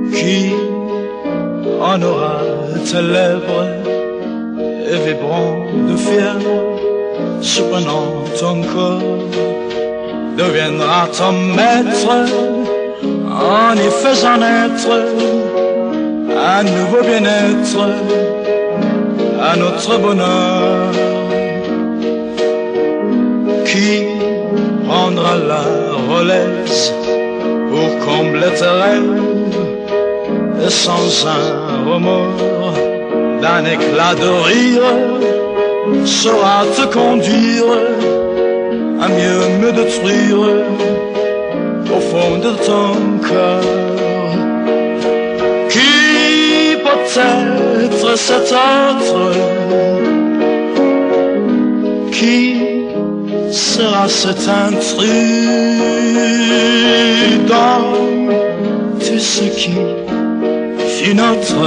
Qui en aura tes lèvres et vibrant de fièvre, surprenant ton corps, deviendra ton maître en y faisant naître un nouveau bien-être à notre bonheur. Qui prendra la relève pour combler tes rêves et sans un remords d'un éclat de rire saura te conduire à mieux me détruire au fond de ton cœur. Qui peut-être cet autre? Qui sera cet intrus dans tout ce qui fut notre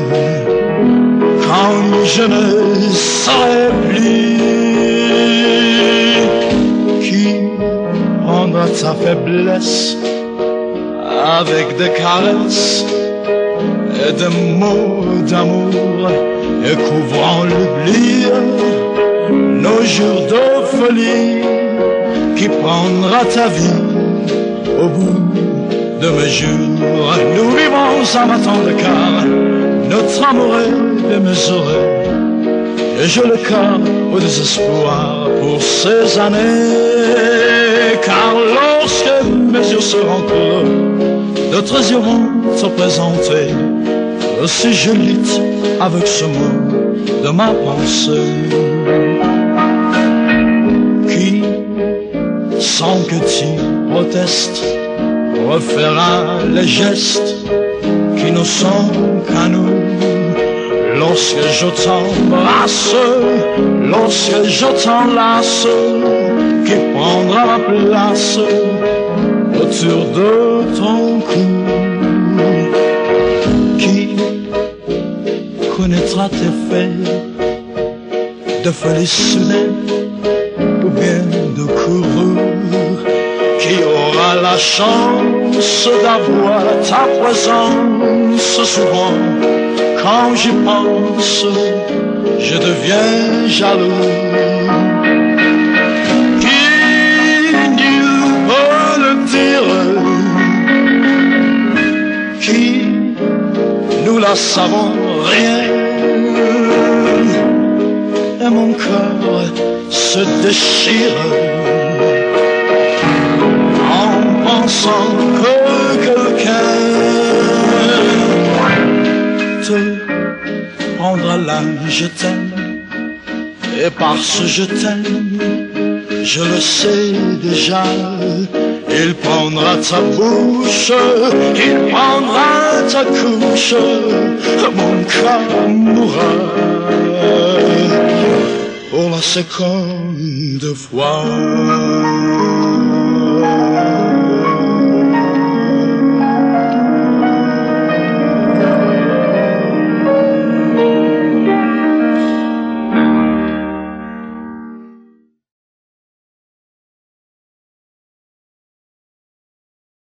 quand je ne serai plus? Qui prendra ta faiblesse avec des caresses et des mots d'amour et couvrant l'oubli nos jours de folie? Qui prendra ta vie au bout de mes jours? Nous vivons en battant de cœur, notre amour est démesuré, et je le cœur au désespoir pour ces années. Car lorsque mes yeux seront clos, d'autres yeux vont se présenter, aussi je lutte avec ce mot de ma pensée. Qui, sans que tu protestes, refera les gestes qui ne sont qu'à nous? Lorsque je t'embrasse, lorsque je t'enlace, qui prendra ma place autour de ton cou? Qui connaîtra tes faits de folie soudaine ou bien de courroux? Qui aura la chance d'avoir ta présence souvent? Quand j'y pense, je deviens jaloux. Qui nul peut le dire? Qui nous la savons rien? Et mon cœur se déchire en pensant que quelqu'un te prendra là, je t'aime, et parce que je t'aime, je le sais déjà, il prendra ta bouche, il prendra ta couche, mon cœur mourra pour la seconde fois.